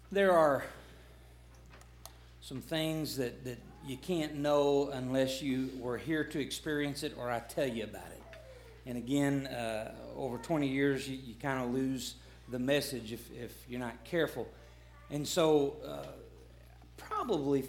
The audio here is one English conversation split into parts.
There are some things that you can't know unless you were here to experience it or I tell you about it. And again, over 20 years, you kind of lose the message if you're not careful. And so probably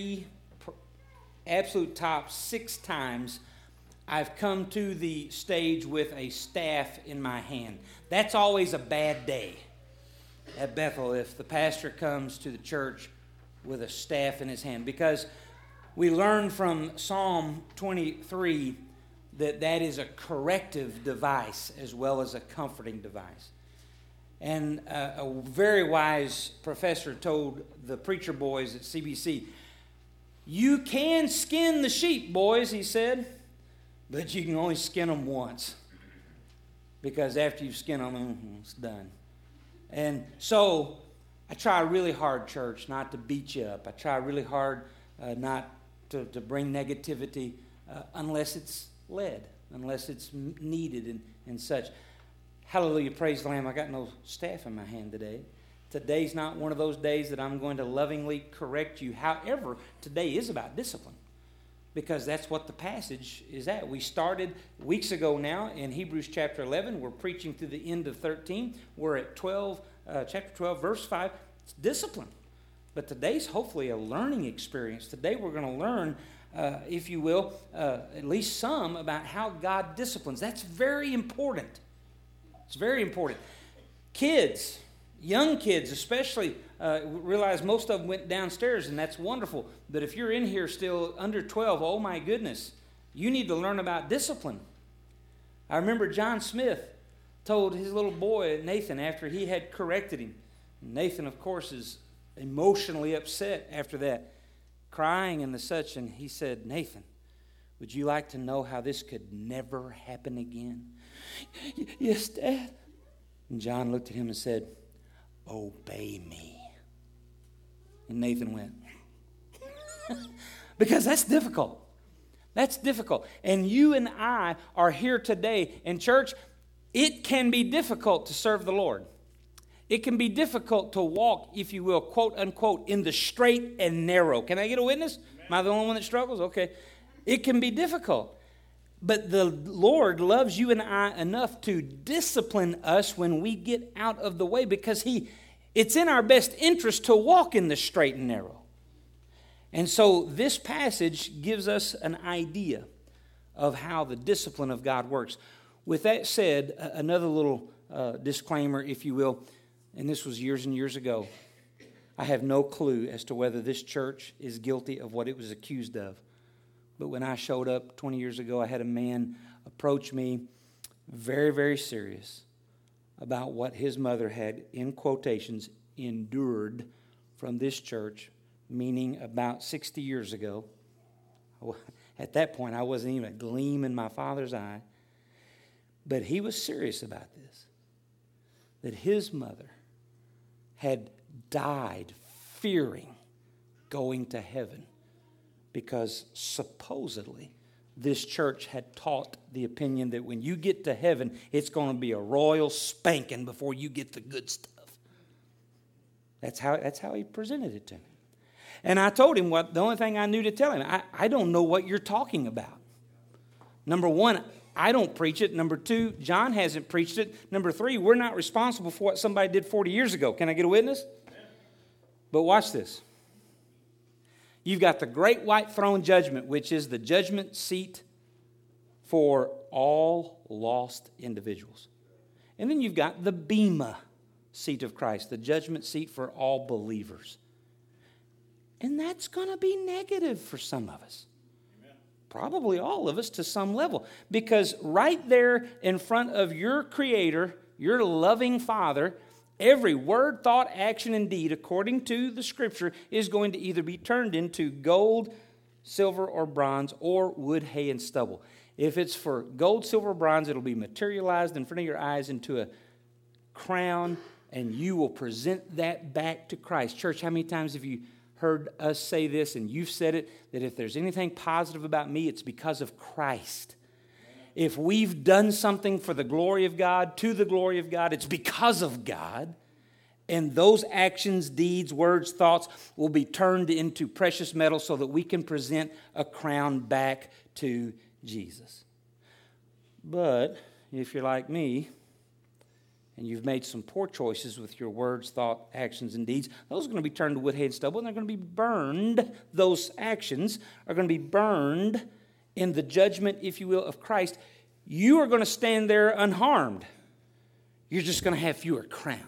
absolute top 6 times I've come to the stage with a staff in my hand. That's always a bad day at Bethel if the pastor comes to the church with a staff in his hand, because we learn from Psalm 23 that is a corrective device as well as a comforting device. And a very wise professor told the preacher boys at CBC, "You can skin the sheep, boys," he said, "but you can only skin them once, because after you've skinned them, it's done." And so I try really hard, church, not to beat you up. I try really hard not to bring negativity unless it's led, unless it's needed and such. Hallelujah, praise the Lamb. I got no staff in my hand today. Today's not one of those days that I'm going to lovingly correct you. However, today is about discipline, because that's what the passage is at. We started weeks ago now in Hebrews chapter 11. We're preaching through the end of 13. We're at chapter 12, verse 5. It's discipline. But today's hopefully a learning experience. Today we're going to learn, if you will, at least some about how God disciplines. That's very important. It's very important. Kids, young kids especially, realize most of them went downstairs, and that's wonderful. But if you're in here still under 12, oh my goodness, you need to learn about discipline. I remember John Smith told his little boy, Nathan, after he had corrected him. Nathan, of course, is emotionally upset after that, crying and the such, and he said, "Nathan, would you like to know how this could never happen again?" "Yes, Dad." And John looked at him and said, "Obey me." And Nathan went, because that's difficult. That's difficult. And you and I are here today. In church, it can be difficult to serve the Lord. It can be difficult to walk, if you will, quote unquote, in the straight and narrow. Can I get a witness? Am I the only one that struggles? Okay. It can be difficult. But the Lord loves you and I enough to discipline us when we get out of the way, because it's in our best interest to walk in the straight and narrow. And so this passage gives us an idea of how the discipline of God works. With that said, another little disclaimer, if you will, and this was years and years ago. I have no clue as to whether this church is guilty of what it was accused of. But when I showed up 20 years ago, I had a man approach me very, very serious about what his mother had, in quotations, endured from this church, meaning about 60 years ago. At that point, I wasn't even a gleam in my father's eye. But he was serious about this, that his mother had died fearing going to heaven, because supposedly this church had taught the opinion that when you get to heaven, it's going to be a royal spanking before you get the good stuff. That's how he presented it to me. And I told him the only thing I knew to tell him, I don't know what you're talking about. Number one, I don't preach it. Number two, John hasn't preached it. Number three, we're not responsible for what somebody did 40 years ago. Can I get a witness? But watch this. You've got the great white throne judgment, which is the judgment seat for all lost individuals. And then you've got the Bema seat of Christ, the judgment seat for all believers. And that's going to be negative for some of us. Amen. Probably all of us to some level. Because right there in front of your Creator, your loving Father, every word, thought, action, and deed, according to the Scripture, is going to either be turned into gold, silver, or bronze, or wood, hay, and stubble. If it's for gold, silver, or bronze, it'll be materialized in front of your eyes into a crown, and you will present that back to Christ. Church, how many times have you heard us say this, and you've said it, that if there's anything positive about me, it's because of Christ. If we've done something for the glory of God, to the glory of God, it's because of God. And those actions, deeds, words, thoughts will be turned into precious metal so that we can present a crown back to Jesus. But if you're like me, and you've made some poor choices with your words, thought, actions, and deeds, those are going to be turned to wood, hay, and stubble, and they're going to be burned. Those actions are going to be burned in the judgment, if you will, of Christ. You are going to stand there unharmed. You're just going to have fewer crowns.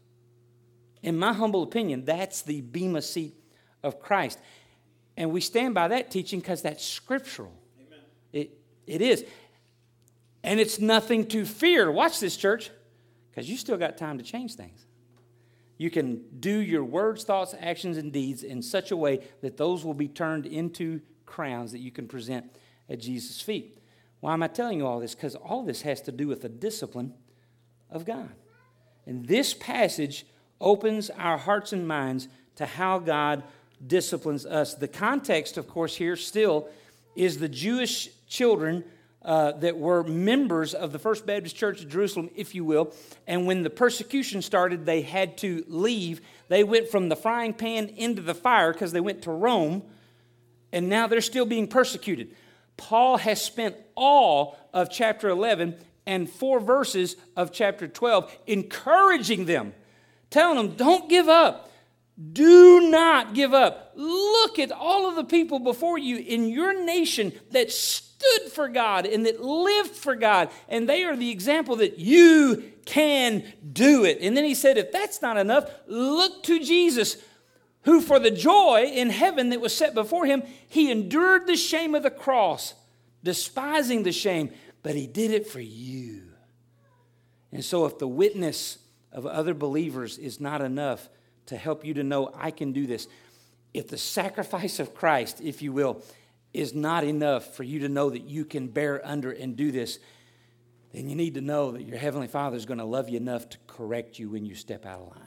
In my humble opinion, that's the bema seat of Christ. And we stand by that teaching because that's scriptural. Amen. It is. And it's nothing to fear. Watch this, church. Because you still got time to change things. You can do your words, thoughts, actions, and deeds in such a way that those will be turned into crowns that you can present at Jesus' feet. Why am I telling you all this? Because all this has to do with the discipline of God. And this passage opens our hearts and minds to how God disciplines us. The context, of course, here still is the Jewish children that were members of the First Baptist Church of Jerusalem, if you will. And when the persecution started, they had to leave. They went from the frying pan into the fire because they went to Rome. And now they're still being persecuted. Paul has spent all of chapter 11 and 4 verses of chapter 12 encouraging them, telling them, don't give up. Do not give up. Look at all of the people before you in your nation that stood for God and that lived for God. And they are the example that you can do it. And then he said, if that's not enough, look to Jesus, who for the joy in heaven that was set before him, he endured the shame of the cross, despising the shame, but he did it for you. And so if the witness of other believers is not enough to help you to know I can do this, if the sacrifice of Christ, if you will, is not enough for you to know that you can bear under and do this, then you need to know that your Heavenly Father is going to love you enough to correct you when you step out of line.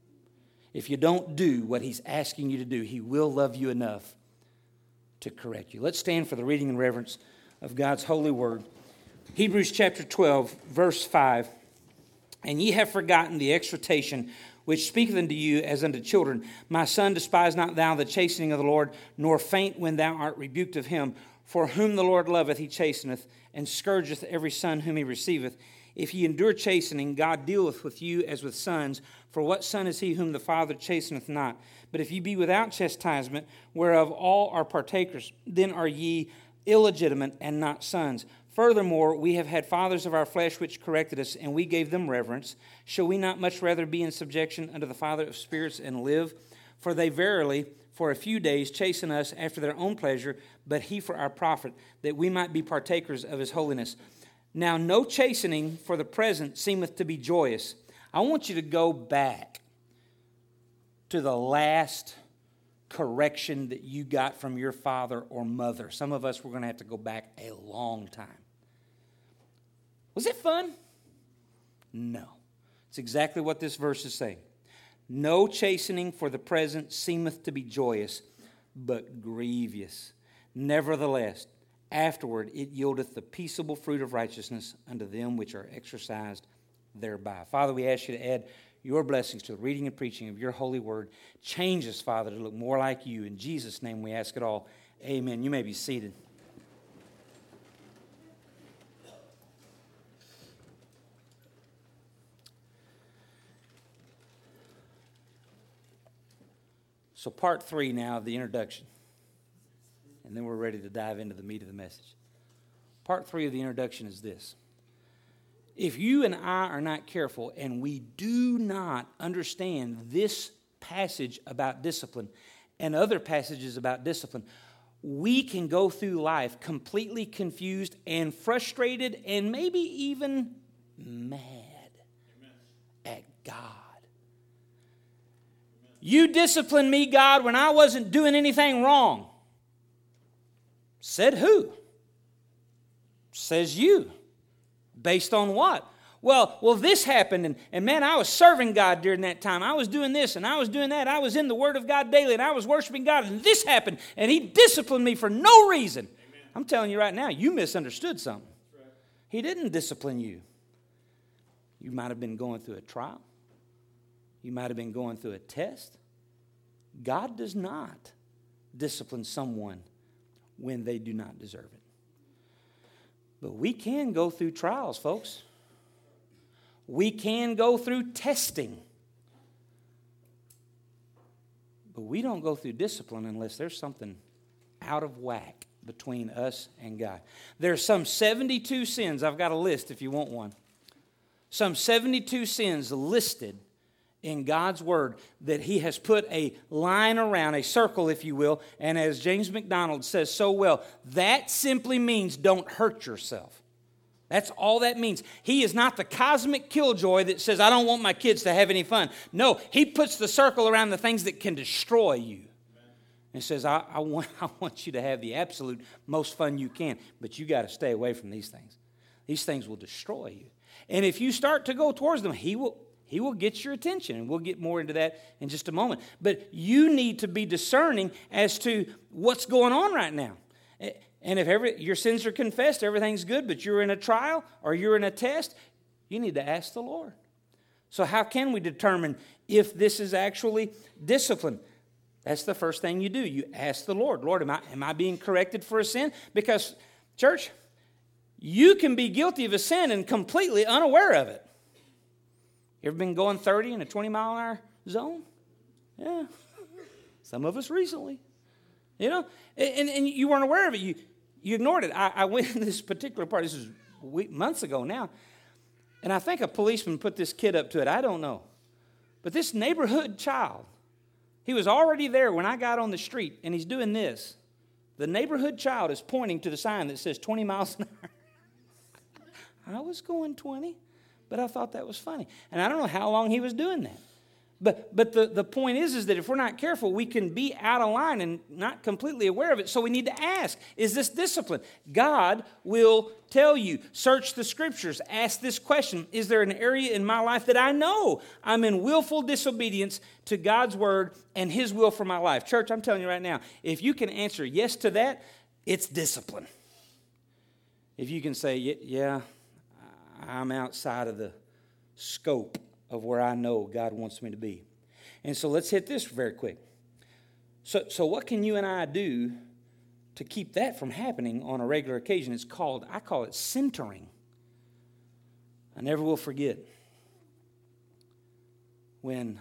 If you don't do what He's asking you to do, He will love you enough to correct you. Let's stand for the reading and reverence of God's holy word. Hebrews chapter 12, verse 5. And ye have forgotten the exhortation which speaketh unto you as unto children. My son, despise not thou the chastening of the Lord, nor faint when thou art rebuked of him. For whom the Lord loveth, he chasteneth, and scourgeth every son whom he receiveth. If ye endure chastening, God dealeth with you as with sons. For what son is he whom the Father chasteneth not? But if ye be without chastisement, whereof all are partakers, then are ye illegitimate and not sons. Furthermore, we have had fathers of our flesh which corrected us, and we gave them reverence. Shall we not much rather be in subjection unto the Father of spirits and live? For they verily, for a few days, chasten us after their own pleasure, but he for our profit, that we might be partakers of his holiness. Now no chastening for the present seemeth to be joyous. I want you to go back to the last correction that you got from your father or mother. Some of us, we're going to have to go back a long time. Was it fun? No. It's exactly what this verse is saying. No chastening for the present seemeth to be joyous, but grievous. Nevertheless, afterward it yieldeth the peaceable fruit of righteousness unto them which are exercised thereby. Father, we ask you to add your blessings to the reading and preaching of your holy word. Change us, Father, to look more like you. In Jesus' name we ask it all. Amen. You may be seated. So part 3 now of the introduction. And then we're ready to dive into the meat of the message. Part 3 of the introduction is this. If you and I are not careful and we do not understand this passage about discipline and other passages about discipline, we can go through life completely confused and frustrated and maybe even mad at God. You disciplined me, God, when I wasn't doing anything wrong. Said who? Says you. Based on what? Well, this happened, and man, I was serving God during that time. I was doing this, and I was doing that. I was in the Word of God daily, and I was worshiping God, and this happened, and He disciplined me for no reason. Amen. I'm telling you right now, you misunderstood something. Right. He didn't discipline you. You might have been going through a trial. You might have been going through a test. God does not discipline someone when they do not deserve it. But we can go through trials, folks. We can go through testing. But we don't go through discipline unless there's something out of whack between us and God. There's some 72 sins. I've got a list if you want one. Some 72 sins listed in God's Word that He has put a line around, a circle, if you will. And as James MacDonald says so well, that simply means don't hurt yourself. That's all that means. He is not the cosmic killjoy that says, I don't want my kids to have any fun. No, He puts the circle around the things that can destroy you. And says, I want you to have the absolute most fun you can, but you got to stay away from these things. These things will destroy you. And if you start to go towards them, He will get your attention, and we'll get more into that in just a moment. But you need to be discerning as to what's going on right now. And if your sins are confessed, everything's good, but you're in a trial or you're in a test, you need to ask the Lord. So how can we determine if this is actually discipline? That's the first thing you do. You ask the Lord, Lord, am I being corrected for a sin? Because, church, you can be guilty of a sin and completely unaware of it. You ever been going 30 in a 20-mile-an-hour zone? Yeah. Some of us recently. You know, and you weren't aware of it. You ignored it. I went in this particular part. This is months ago now. And I think a policeman put this kid up to it. I don't know. But this neighborhood child, he was already there when I got on the street, and he's doing this. The neighborhood child is pointing to the sign that says 20 miles an hour. I was going 20, but I thought that was funny. And I don't know how long he was doing that. But the point is that if we're not careful, we can be out of line and not completely aware of it. So we need to ask, is this discipline? God will tell you, search the Scriptures, ask this question, is there an area in my life that I know I'm in willful disobedience to God's Word and His will for my life? Church, I'm telling you right now, if you can answer yes to that, it's discipline. If you can say, yeah, I'm outside of the scope of where I know God wants me to be. And so let's hit this very quick. So what can you and I do to keep that from happening on a regular occasion? I call it centering. I never will forget when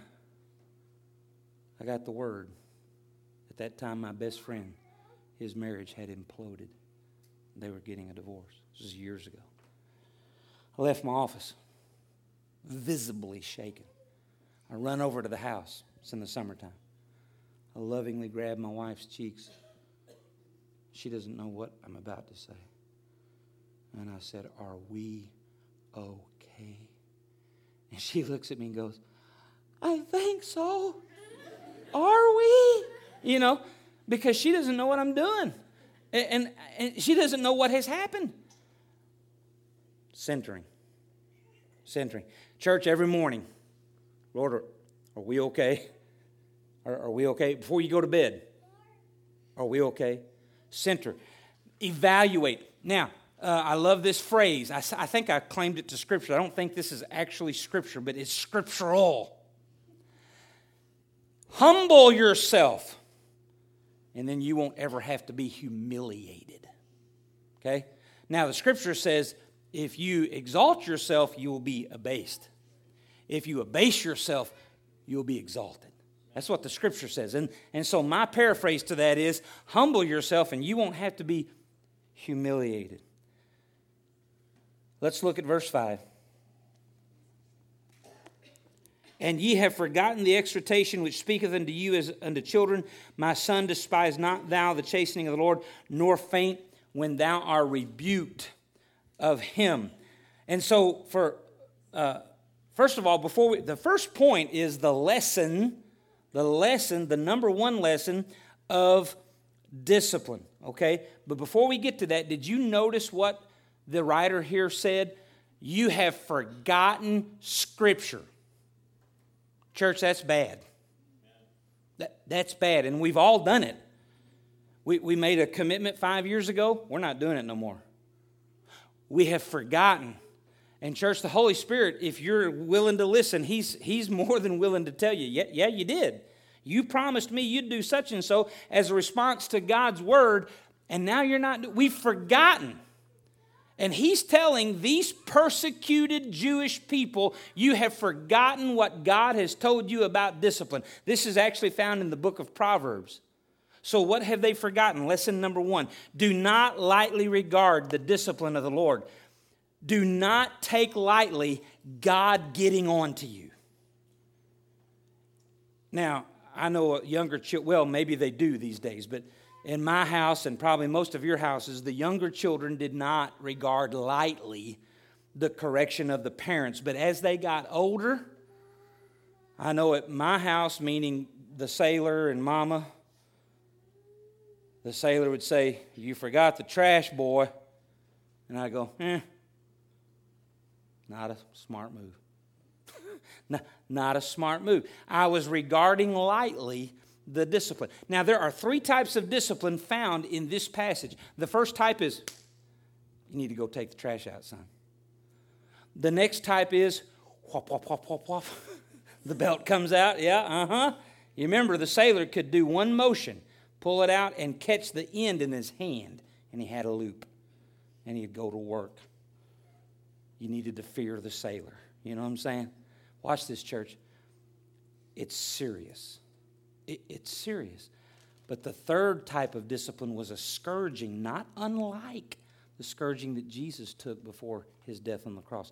I got the word. At that time, my best friend, his marriage had imploded. They were getting a divorce. This was years ago. I left my office, visibly shaken. I run over to the house. It's in the summertime. I lovingly grab my wife's cheeks. She doesn't know what I'm about to say. And I said, are we okay? And she looks at me and goes, I think so. Are we? You know, because she doesn't know what I'm doing. And she doesn't know what has happened. Centering. Church, every morning, Lord, are we okay? Are we okay? Before you go to bed, are we okay? Center. Evaluate. Now, I love this phrase. I think I claimed it to Scripture. I don't think this is actually Scripture, but it's scriptural. Humble yourself, and then you won't ever have to be humiliated. Okay? Now, the Scripture says, if you exalt yourself, you will be abased. If you abase yourself, you will be exalted. That's what the Scripture says. And so my paraphrase to that is, humble yourself and you won't have to be humiliated. Let's look at verse 5. And ye have forgotten the exhortation which speaketh unto you as unto children. My son, despise not thou the chastening of the Lord, nor faint when thou art rebuked of Him. And so, first of all, the first point is the number one lesson of discipline. Okay, but before we get to that, did you notice what the writer here said? You have forgotten Scripture. Church, that's bad. That's bad, and we've all done it. We made a commitment 5 years ago. We're not doing it no more. We have forgotten. And church, the Holy Spirit, if you're willing to listen, He's more than willing to tell you, yeah, you did. You promised me you'd do such and so as a response to God's word, and now you're not. We've forgotten. And He's telling these persecuted Jewish people, you have forgotten what God has told you about discipline. This is actually found in the book of Proverbs. So what have they forgotten? Lesson number 1, do not lightly regard the discipline of the Lord. Do not take lightly God getting on to you. Now, I know younger children, well, maybe they do these days, but in my house and probably most of your houses, the younger children did not regard lightly the correction of the parents. But as they got older, I know at my house, meaning the sailor and mama, the sailor would say, you forgot the trash, boy. And I go, not a smart move. Not a smart move. I was regarding lightly the discipline. Now, there are 3 types of discipline found in this passage. The first type is, you need to go take the trash out, son. The next type is, whop, whop, whop, whop, whop. The belt comes out, yeah, You remember the sailor could do one motion, pull it out, and catch the end in his hand, and he had a loop, and he'd go to work. You needed to fear the sailor. You know what I'm saying? Watch this, church. It's serious. It's serious. But the third type of discipline was a scourging, not unlike the scourging that Jesus took before His death on the cross.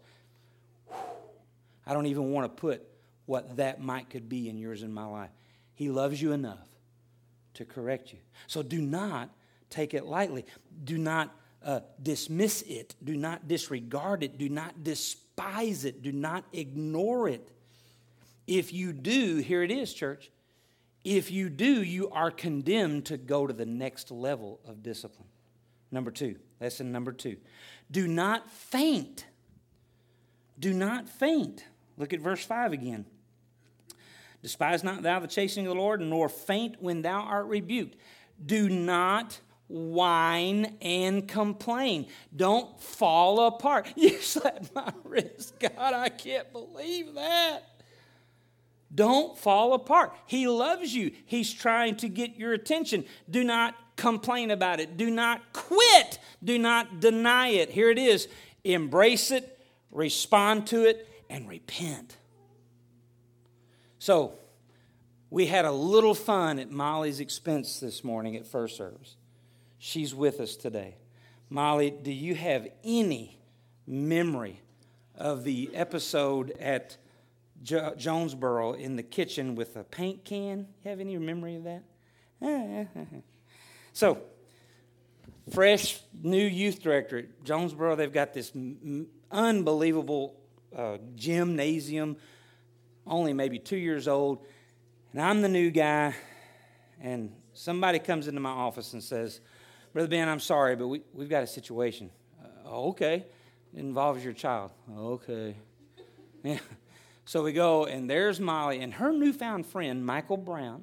I don't even want to put what that could be in yours and my life. He loves you enough to correct you. So do not take it lightly. Do not dismiss it. Do not disregard it. Do not despise it. Do not ignore it. If you do, here it is, church. If you do, you are condemned to go to the next level of discipline. Number 2, lesson number 2. Do not faint. Do not faint. Look at verse 5 again. Despise not thou the chastening of the Lord, nor faint when thou art rebuked. Do not whine and complain. Don't fall apart. You slapped my wrist. God, I can't believe that. Don't fall apart. He loves you. He's trying to get your attention. Do not complain about it. Do not quit. Do not deny it. Here it is. Embrace it, respond to it, and repent. So, we had a little fun at Molly's expense this morning at first service. She's with us today. Molly, do you have any memory of the episode at Jonesboro in the kitchen with a paint can? You have any memory of that? So, fresh new youth director at Jonesboro. They've got this unbelievable gymnasium, only maybe 2 years old. And I'm the new guy, and somebody comes into my office and says, Brother Ben, I'm sorry, but we've got a situation. Okay. It involves your child. Okay. Yeah. So we go, and there's Molly and her newfound friend, Michael Brown.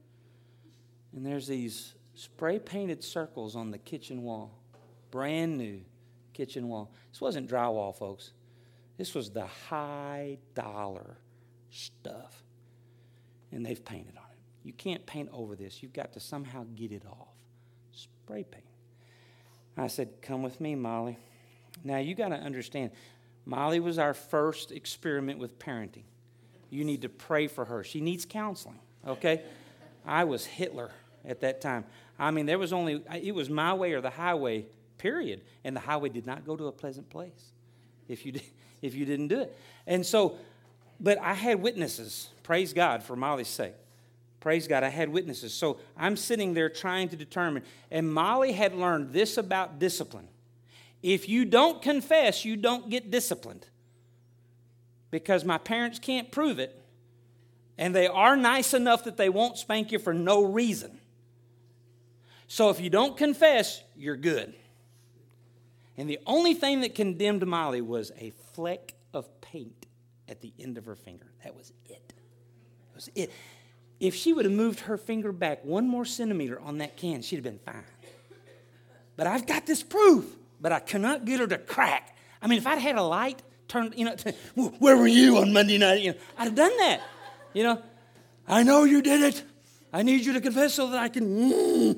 And there's these spray-painted circles on the kitchen wall. Brand new kitchen wall. This wasn't drywall, folks. This was the high-dollar stuff. And they've painted on it. You can't paint over this. You've got to somehow get it off. Spray paint. I said, come with me, Molly. Now, you got to understand, Molly was our first experiment with parenting. You need to pray for her. She needs counseling, okay? I was Hitler at that time. I mean, it was my way or the highway, period. And the highway did not go to a pleasant place if you didn't do it. And so, but I had witnesses. Praise God for Molly's sake. Praise God, I had witnesses. So I'm sitting there trying to determine. And Molly had learned this about discipline. If you don't confess, you don't get disciplined. Because my parents can't prove it. And they are nice enough that they won't spank you for no reason. So if you don't confess, you're good. And the only thing that condemned Molly was a fleck of paint at the end of her finger. That was it. That was it. If she would have moved her finger back 1 more centimeter on that can, she'd have been fine. But I've got this proof, but I cannot get her to crack. I mean, if I'd had a light turned, where were you on Monday night? I'd have done that. I know you did it. I need you to confess so that I can,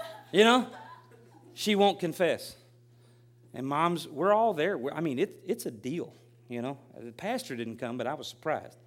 She won't confess. And moms, we're all there. It's a deal, The pastor didn't come, but I was surprised.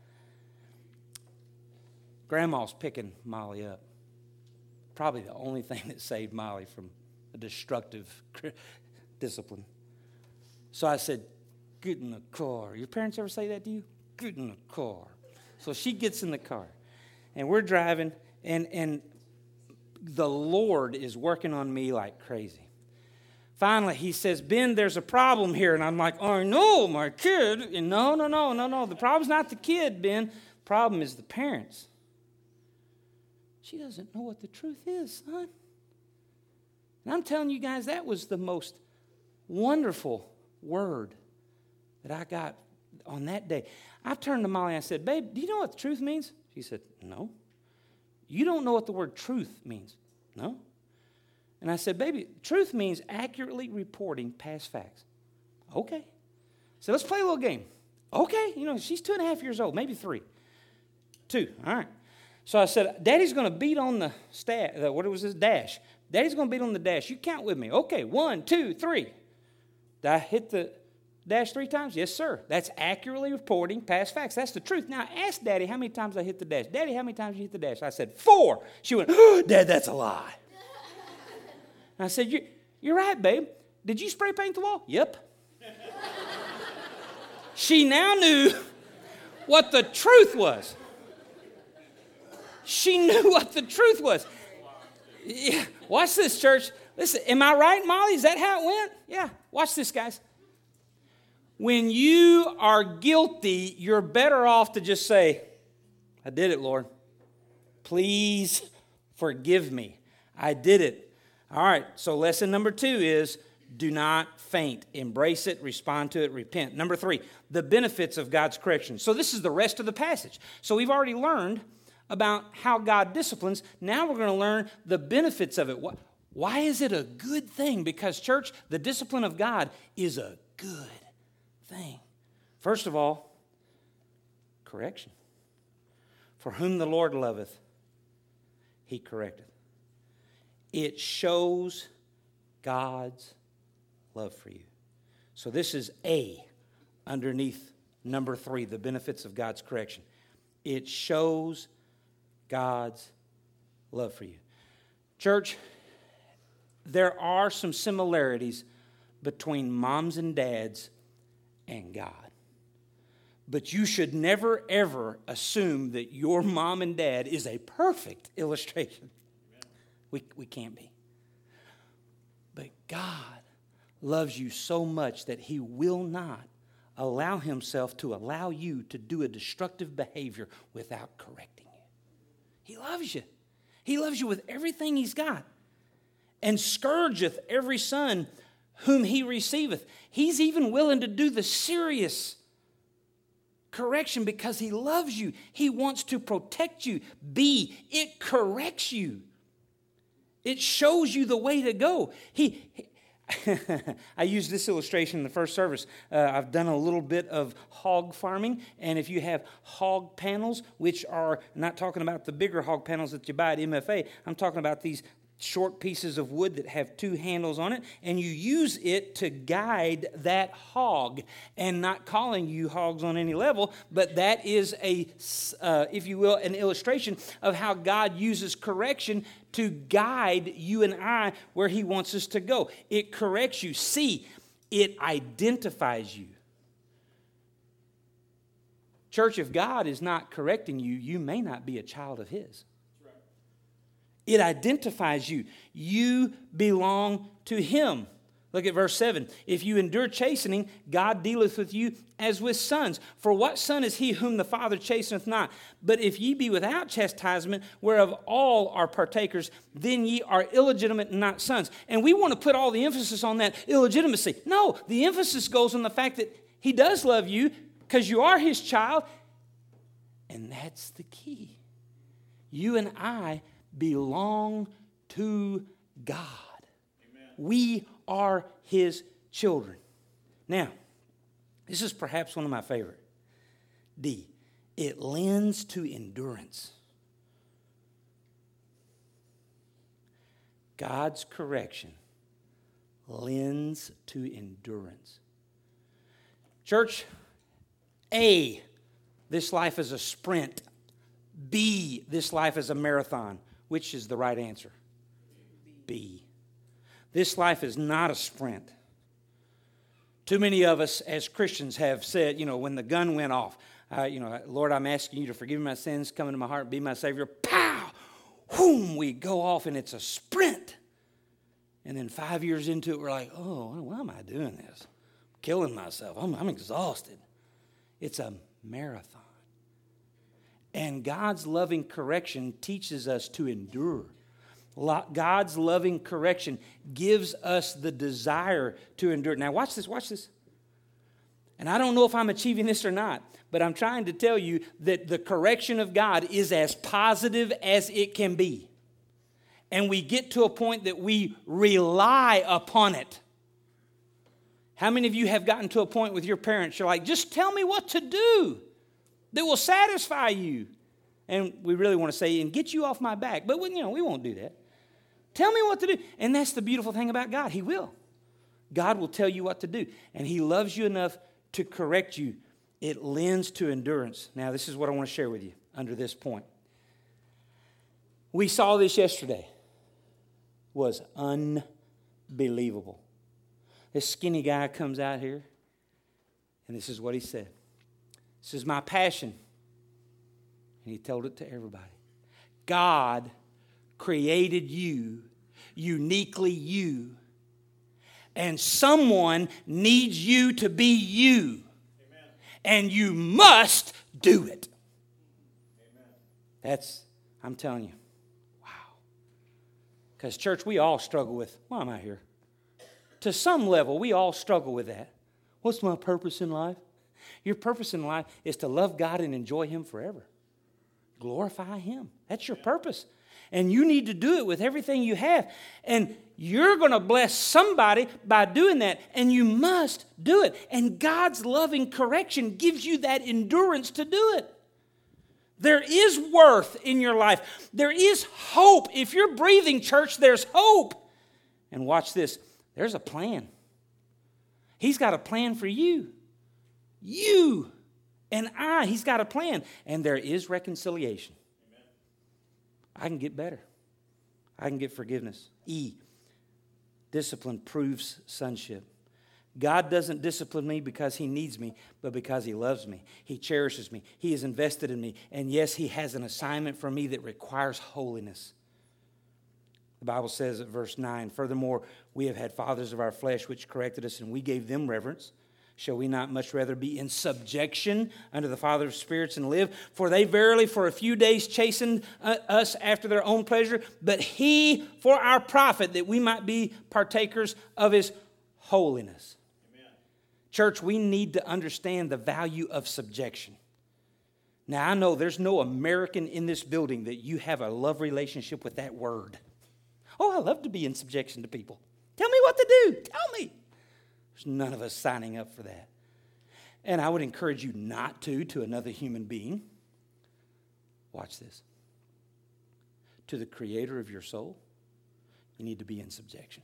Grandma's picking Molly up. Probably the only thing that saved Molly from a destructive discipline. So I said, get in the car. Your parents ever say that to you? Get in the car. So she gets in the car. And we're driving, and the Lord is working on me like crazy. Finally, he says, Ben, there's a problem here. And I'm like, oh, no, my kid. And no. The problem's not the kid, Ben. The problem is the parents. She doesn't know what the truth is, son. And I'm telling you guys, that was the most wonderful word that I got on that day. I turned to Molly and I said, babe, do you know what the truth means? She said, no. You don't know what the word truth means? No. And I said, baby, truth means accurately reporting past facts. Okay. So let's play a little game. Okay. She's 2.5 years old, maybe 3. 2. All right. So I said, Daddy's going to beat on the dash. Daddy's going to beat on the dash. You count with me. Okay. 1, 2, 3. Did I hit the dash 3 times? Yes, sir. That's accurately reporting past facts. That's the truth. Now, ask Daddy how many times I hit the dash. Daddy, how many times you hit the dash? I said, 4. She went, oh, Dad, that's a lie. I said, you're right, babe. Did you spray paint the wall? Yep. She now knew what the truth was. She knew what the truth was. Yeah. Watch this, church. Listen, am I right, Molly? Is that how it went? Yeah. Watch this, guys. When you are guilty, you're better off to just say, I did it, Lord. Please forgive me. I did it. All right, so lesson number 2 is do not faint. Embrace it, respond to it, repent. Number 3, the benefits of God's correction. So this is the rest of the passage. So we've already learned about how God disciplines. Now we're going to learn the benefits of it. Why is it a good thing? Because, church, the discipline of God is a good thing. First of all, correction. For whom the Lord loveth, he correcteth. It shows God's love for you. So this is A, underneath number 3, the benefits of God's correction. It shows God's love for you. Church, there are some similarities between moms and dads and God. But you should never, ever assume that your mom and dad is a perfect illustration. We can't be. But God loves you so much that he will not allow himself to allow you to do a destructive behavior without correcting you. He loves you. He loves you with everything he's got. And scourgeth every son whom he receiveth. He's even willing to do the serious correction because he loves you. He wants to protect you. B, it corrects you. It shows you the way to go. I used this illustration in the first service. I've done a little bit of hog farming, and if you have hog panels, which are, I'm not talking about the bigger hog panels that you buy at MFA, I'm talking about these short pieces of wood that have 2 handles on it, and you use it to guide that hog. And not calling you hogs on any level, but that is if you will, an illustration of how God uses correction to guide you and I where he wants us to go. It corrects you. C, it identifies you. Church, if God is not correcting you, you may not be a child of his. It identifies you. You belong to him. Look at verse 7. If you endure chastening, God dealeth with you as with sons. For what son is he whom the Father chasteneth not? But if ye be without chastisement, whereof all are partakers, then ye are illegitimate and not sons. And we want to put all the emphasis on that illegitimacy. No, the emphasis goes on the fact that he does love you because you are his child. And that's the key. You and I belong to God. Amen. We are his children. Now, This is perhaps one of my favorite. D, it lends to endurance. God's correction lends to endurance. Church, A, this life is a sprint. B, this life is a marathon. Which is the right answer? B. This life is not a sprint. Too many of us as Christians have said, when the gun went off, Lord, I'm asking you to forgive me my sins, come into my heart, be my Savior. Pow! Whoom! We go off and it's a sprint. And then 5 years into it, we're like, oh, why am I doing this? I'm killing myself. I'm exhausted. It's a marathon. And God's loving correction teaches us to endure. God's loving correction gives us the desire to endure. Now watch this. And I don't know if I'm achieving this or not, but I'm trying to tell you that the correction of God is as positive as it can be. And we get to a point that we rely upon it. How many of you have gotten to a point with your parents, you're like, just tell me what to do that will satisfy you? And we really want to say, and get you off my back. But we won't do that. Tell me what to do. And that's the beautiful thing about God. He will. God will tell you what to do. And He loves you enough to correct you. It lends to endurance. Now, this is what I want to share with you under this point. We saw this yesterday. It was unbelievable. This skinny guy comes out here, and this is what he said. This is my passion. And he told it to everybody. God created you, uniquely you, and someone needs you to be you. Amen. And you must do it. Amen. I'm telling you, wow. Because church, we all struggle with, why am I here? To some level, we all struggle with that. What's my purpose in life? Your purpose in life is to love God and enjoy Him forever. Glorify Him. That's your purpose. And you need to do it with everything you have. And you're going to bless somebody by doing that. And you must do it. And God's loving correction gives you that endurance to do it. There is worth in your life. There is hope. If you're breathing, church, there's hope. And watch this. There's a plan. He's got a plan for you. You and I, He's got a plan. And there is reconciliation. Amen. I can get better. I can get forgiveness. E, discipline proves sonship. God doesn't discipline me because He needs me, but because He loves me. He cherishes me. He is invested in me. And yes, He has an assignment for me that requires holiness. The Bible says at verse 9, furthermore, we have had fathers of our flesh which corrected us, and we gave them reverence. Shall we not much rather be in subjection unto the Father of spirits and live? For they verily for a few days chastened us after their own pleasure, but He for our profit, that we might be partakers of His holiness. Amen. Church, we need to understand the value of subjection. Now, I know there's no American in this building that you have a love relationship with that word. Oh, I love to be in subjection to people. Tell me what to do. Tell me. There's none of us signing up for that. And I would encourage you not to another human being. Watch this. To the Creator of your soul, you need to be in subjection.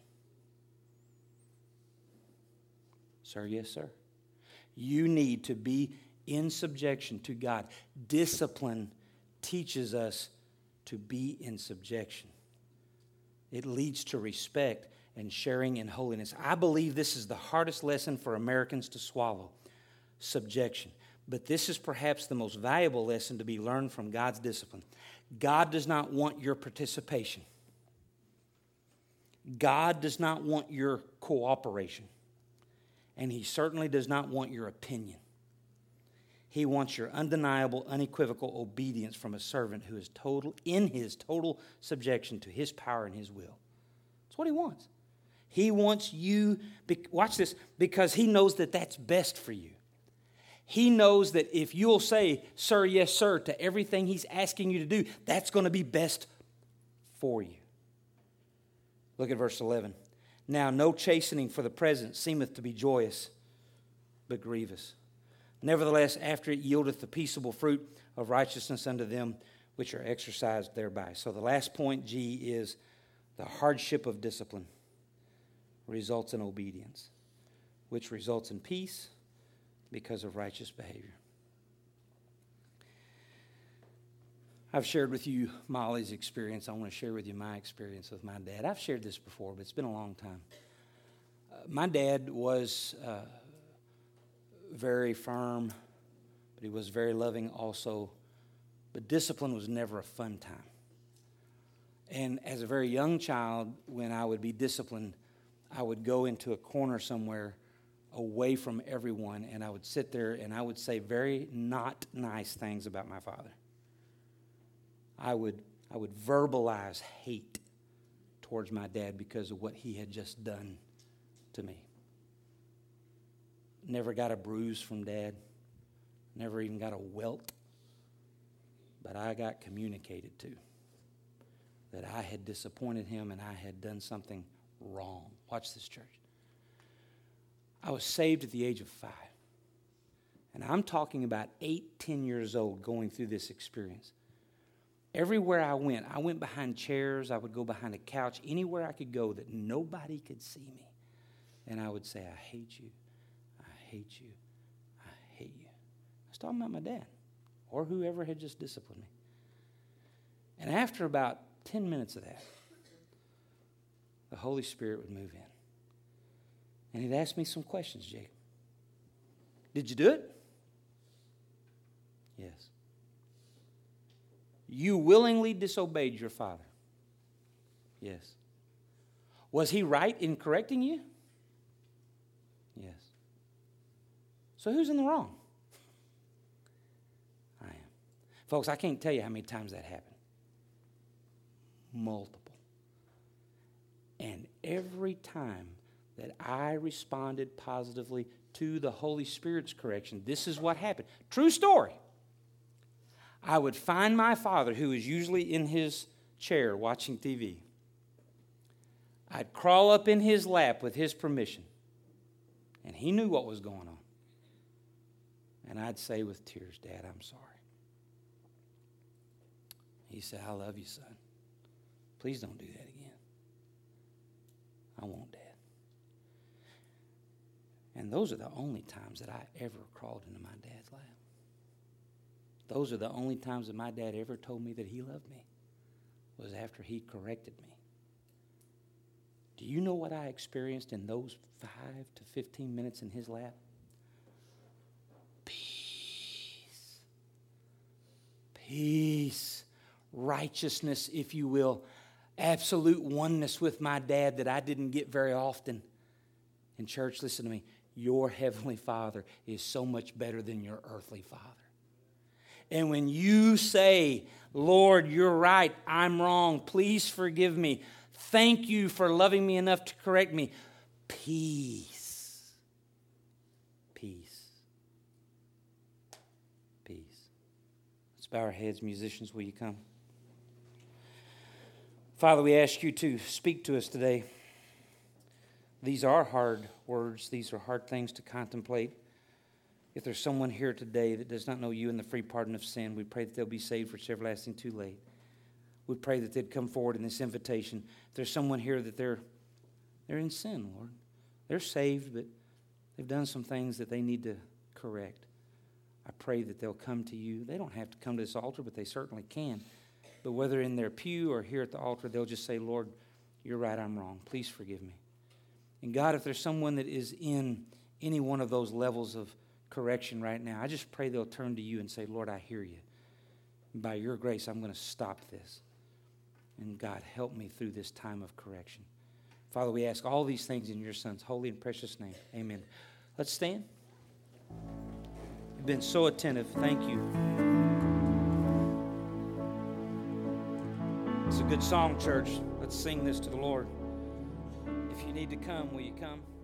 Sir, yes, sir. You need to be in subjection to God. Discipline teaches us to be in subjection. It leads to respect and sharing in holiness. I believe this is the hardest lesson for Americans to swallow, subjection. But this is perhaps the most valuable lesson to be learned from God's discipline. God does not want your participation. God does not want your cooperation. And He certainly does not want your opinion. He wants your undeniable, unequivocal obedience from a servant who is in his total subjection to His power and His will. That's what He wants. He wants you, watch this, because He knows that that's best for you. He knows that if you'll say, sir, yes, sir, to everything He's asking you to do, that's going to be best for you. Look at verse 11. Now, no chastening for the present seemeth to be joyous, but grievous. Nevertheless, after it yieldeth the peaceable fruit of righteousness unto them which are exercised thereby. So the last point, G, is the hardship of discipline results in obedience, which results in peace because of righteous behavior. I've shared with you Molly's experience. I want to share with you my experience with my dad. I've shared this before, but it's been a long time. My dad was very firm, but he was very loving also. But discipline was never a fun time. And as a very young child, when I would be disciplined, I would go into a corner somewhere away from everyone, and I would sit there and I would say very not nice things about my father. I would verbalize hate towards my dad because of what he had just done to me. Never got a bruise from Dad. Never even got a welt. But I got communicated to that I had disappointed him and I had done something wrong. Watch this, church. I was saved at the age of 5. And I'm talking about 8, 10 years old going through this experience. Everywhere I went behind chairs. I would go behind a couch. Anywhere I could go that nobody could see me. And I would say, I hate you. I hate you. I hate you. I was talking about my dad or whoever had just disciplined me. And after about 10 minutes of that, the Holy Spirit would move in. And he'd ask me some questions, Jacob. Did you do it? Yes. You willingly disobeyed your father? Yes. Was he right in correcting you? Yes. So who's in the wrong? I am. Folks, I can't tell you how many times that happened. Multiple. And every time that I responded positively to the Holy Spirit's correction, this is what happened. True story. I would find my father, who was usually in his chair watching TV. I'd crawl up in his lap with his permission. And he knew what was going on. And I'd say with tears, Dad, I'm sorry. He said, I love you, son. Please don't do that again. I won't, Dad. And those are the only times that I ever crawled into my dad's lap. Those are the only times that my dad ever told me that he loved me, was after he corrected me. Do you know what I experienced in those 5 to 15 minutes in his lap? Peace. Peace. Righteousness, if you will. Absolute oneness with my dad that I didn't get very often. And church, listen to me. Your heavenly Father is so much better than your earthly father. And when you say, Lord, you're right, I'm wrong, please forgive me. Thank you for loving me enough to correct me. Peace. Peace. Peace. Let's bow our heads. Musicians, will you come? Father, we ask you to speak to us today. These are hard words. These are hard things to contemplate. If there's someone here today that does not know you and the free pardon of sin, we pray that they'll be saved for it's everlasting too late. We pray that they'd come forward in this invitation. If there's someone here that they're in sin, Lord. They're saved, but they've done some things that they need to correct. I pray that they'll come to you. They don't have to come to this altar, but they certainly can. But whether in their pew or here at the altar, they'll just say, Lord, you're right, I'm wrong. Please forgive me. And God, if there's someone that is in any one of those levels of correction right now, I just pray they'll turn to you and say, Lord, I hear you. And by your grace, I'm going to stop this. And God, help me through this time of correction. Father, we ask all these things in your Son's holy and precious name. Amen. Let's stand. You've been so attentive. Thank you. It's a good song, church. Let's sing this to the Lord. If you need to come, will you come?